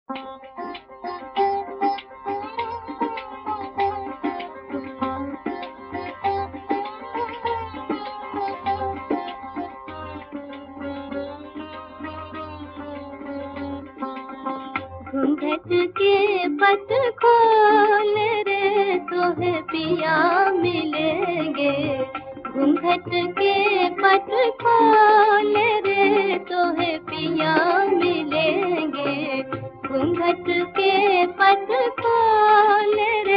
घूंघट के पट खोल रे तोहे पिया मिलेंगे। घूंघट के पट खोल रे तोहे पिया मिलेंगे। घूंघट के पट खोल रे।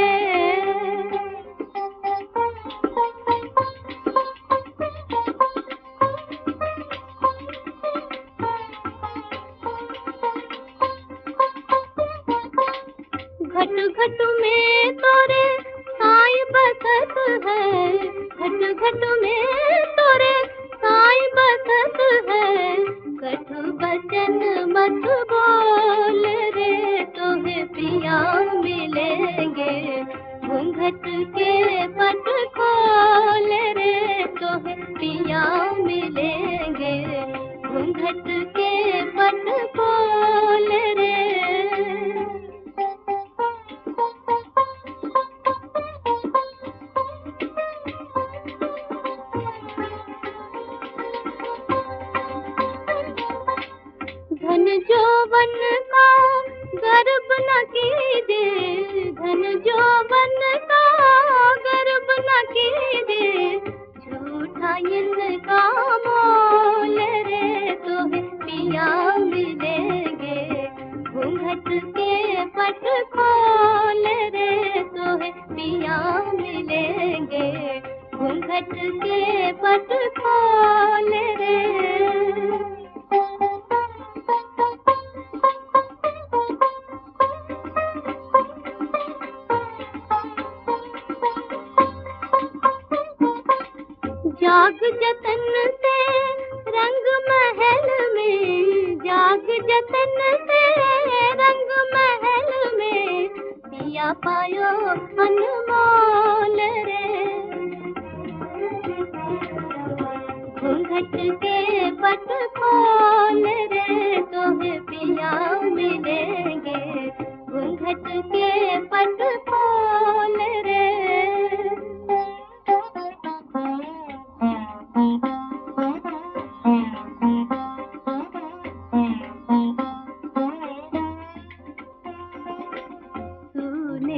घट घट में तोरे साईं बसत है। घट घट में तोरे साईं बसत है। कटु बचन मत बोल रे तोहे पिया मिलेंगे। घूंघट के पट खोल रे तोहे पिया मिलेंगे। घूंघट के पट खोल रे। धन जौवन का गर्व न कीजे। धन जौवन का गर्व न कीजे। झूठा इनका मोल रे तोहे पिया मिलेंगे। घूंघट के पट खोल रे तोहे पिया मिलेंगे। घूंघट के पट खोल रे। जाग जतन से रंग महल में। जाग जतन से रंग महल में। पिया पायो अनमोल रे। घूंघट के पट खोल रे तोहे पिया मिलेंगे। घूंघट के पट खोल रे। तूने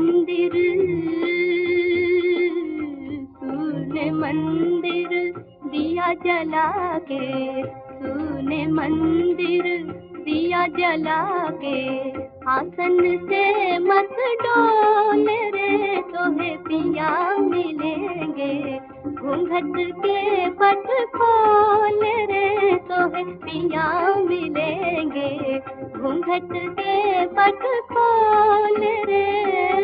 मंदिर दिया जला के। तूने मंदिर दिया जला के। आसन से मत डोल रे तोहे पिया मिलेंगे। घूंघट के पट खोल रे तोहे पिया मिलेंगे। घूंघट के पट खोल रे।